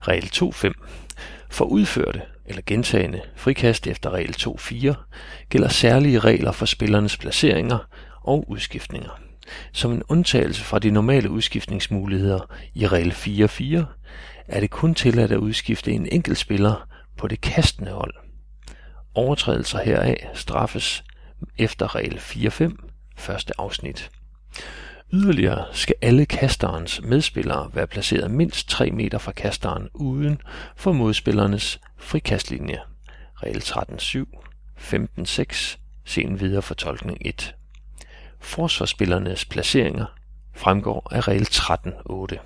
Regel 2.5. For udførte eller gentagne frikast efter regel 2.4 gælder særlige regler for spillernes placeringer og udskiftninger. Som en undtagelse fra de normale udskiftningsmuligheder i regel 4.4 er det kun tilladt at udskifte en enkelt spiller på det kastende hold. Overtrædelser heraf straffes efter regel 4.5, første afsnit. Yderligere skal alle kasterens medspillere være placeret mindst 3 meter fra kasteren uden for modspillernes frikastlinje. Regel 13.7, 15.6, se en videre fortolkning 1. Forsvarsspillernes placeringer fremgår af regel 13.8.